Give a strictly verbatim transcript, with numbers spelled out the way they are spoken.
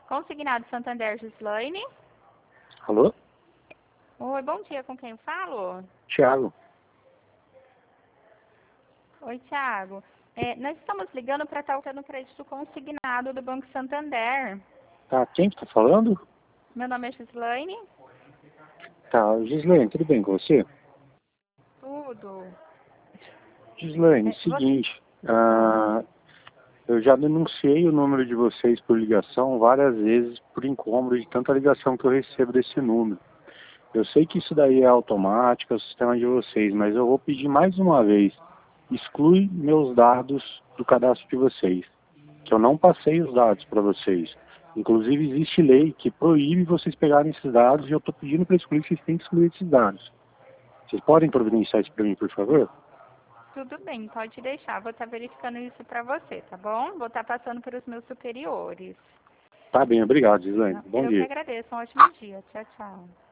Consignado Santander, Gislaine. Alô? Oi, bom dia, com quem eu falo? Thiago. Oi, Thiago. É, nós estamos ligando para estar usando o crédito consignado do Banco Santander. Tá, quem que tá falando? Meu nome é Gislaine. Tá, Gislaine, tudo bem com você? Tudo. Gislaine, É, você... seguinte, ah, eu já denunciei o número de vocês por ligação várias vezes por incômodo de tanta ligação que eu recebo desse número. Eu sei que isso daí é automático, é o sistema de vocês, mas eu vou pedir mais uma vez, exclui meus dados do cadastro de vocês, que eu não passei os dados para vocês. Inclusive existe lei que proíbe vocês pegarem esses dados e eu estou pedindo para excluir, vocês têm que excluir esses dados. Vocês podem providenciar isso para mim, por favor? Tudo bem, pode deixar. Vou estar verificando isso para você, tá bom? Vou estar passando para os meus superiores. Tá bem, obrigado, Gislaine. Bom Eu que dia. agradeço. Um ótimo dia. Tchau, tchau.